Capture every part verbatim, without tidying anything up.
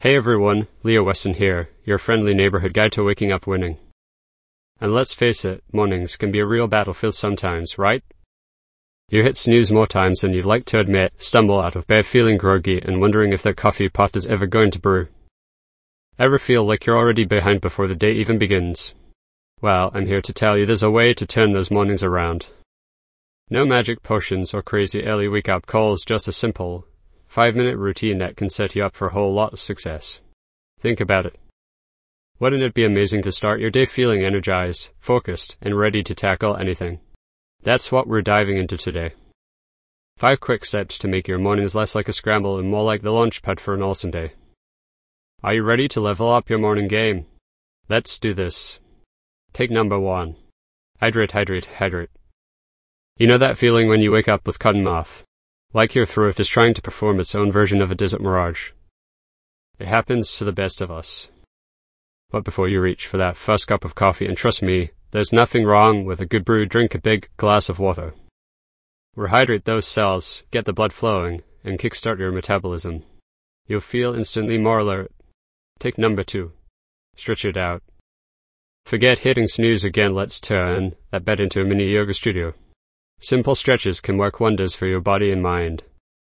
Hey everyone, Leo Weston here, your friendly neighborhood guide to waking up winning. And let's face it, mornings can be a real battlefield sometimes, right? You hit snooze more times than you'd like to admit, stumble out of bed feeling groggy and wondering if that coffee pot is ever going to brew. Ever feel like you're already behind before the day even begins? Well, I'm here to tell you there's a way to turn those mornings around. No magic potions or crazy early wake-up calls, just a simple, five-minute routine that can set you up for a whole lot of success. Think about it. Wouldn't it be amazing to start your day feeling energized, focused, and ready to tackle anything? That's what we're diving into today. Five quick steps to make your mornings less like a scramble and more like the launch pad for an awesome day. Are you ready to level up your morning game? Let's do this. Take number one. Hydrate, hydrate, hydrate. You know that feeling when you wake up with cotton mouth? Like your throat is trying to perform its own version of a desert mirage. It happens to the best of us. But before you reach for that first cup of coffee, and trust me, there's nothing wrong with a good brew, drink a big glass of water. Rehydrate those cells, get the blood flowing, and kickstart your metabolism. You'll feel instantly more alert. Take number two. Stretch it out. Forget hitting snooze again, let's turn that bed into a mini yoga studio. Simple stretches can work wonders for your body and mind.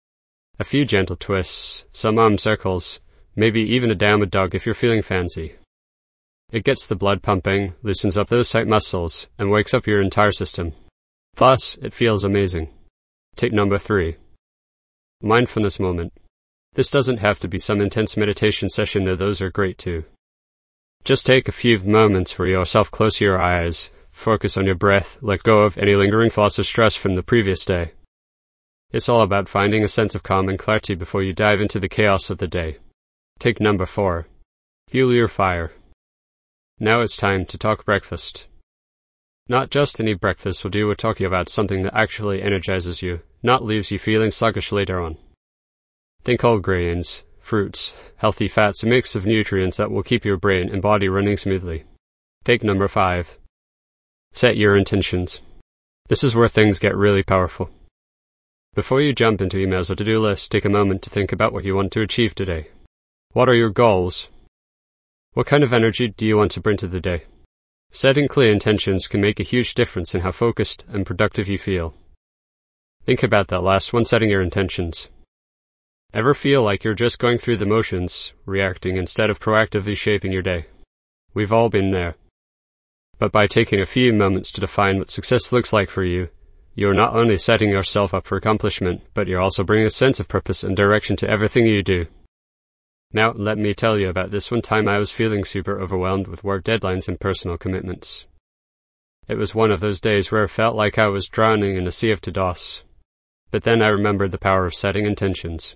A few gentle twists, some arm circles, maybe even a downward dog if you're feeling fancy. It gets the blood pumping, loosens up those tight muscles, and wakes up your entire system. Plus, it feels amazing. Take number three. Mindfulness moment. This doesn't have to be some intense meditation session, though those are great too. Just take a few moments for yourself, close your eyes, focus on your breath, let go of any lingering thoughts of stress from the previous day. It's all about finding a sense of calm and clarity before you dive into the chaos of the day. Take number four. Fuel your fire. Now it's time to talk breakfast. Not just any breakfast will do, we're talking about something that actually energizes you, not leaves you feeling sluggish later on. Think whole grains, fruits, healthy fats, a mix of nutrients that will keep your brain and body running smoothly. Take number five. Set your intentions. This is where things get really powerful. Before you jump into emails or to-do lists, take a moment to think about what you want to achieve today. What are your goals? What kind of energy do you want to bring to the day? Setting clear intentions can make a huge difference in how focused and productive you feel. Think about that last one, setting your intentions. Ever feel like you're just going through the motions, reacting instead of proactively shaping your day? We've all been there. But by taking a few moments to define what success looks like for you, you're not only setting yourself up for accomplishment, but you're also bringing a sense of purpose and direction to everything you do. Now, let me tell you about this one time I was feeling super overwhelmed with work deadlines and personal commitments. It was one of those days where it felt like I was drowning in a sea of to-dos. But then I remembered the power of setting intentions.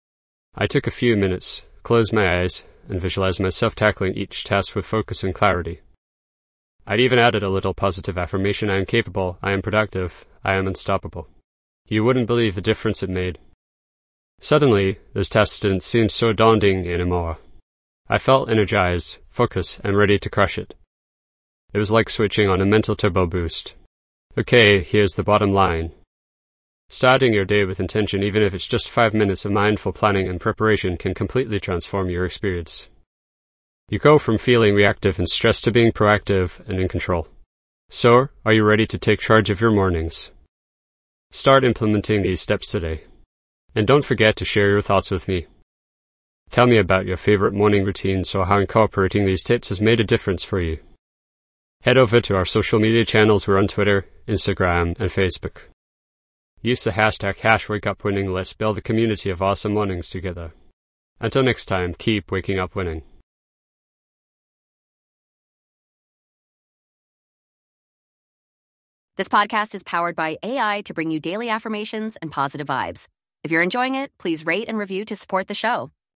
I took a few minutes, closed my eyes, and visualized myself tackling each task with focus and clarity. I'd even added a little positive affirmation: I am capable, I am productive, I am unstoppable. You wouldn't believe the difference it made. Suddenly, those tasks didn't seem so daunting anymore. I felt energized, focused, and ready to crush it. It was like switching on a mental turbo boost. Okay, here's the bottom line. Starting your day with intention, even if it's just five minutes of mindful planning and preparation, can completely transform your experience. You go from feeling reactive and stressed to being proactive and in control. So, are you ready to take charge of your mornings? Start implementing these steps today. And don't forget to share your thoughts with me. Tell me about your favorite morning routines or how incorporating these tips has made a difference for you. Head over to our social media channels. We're on Twitter, Instagram, and Facebook. Use the hashtag HashWakeUpWinning. Let's build a community of awesome mornings together. Until next time, keep waking up winning. This podcast is powered by A I to bring you daily affirmations and positive vibes. If you're enjoying it, please rate and review to support the show.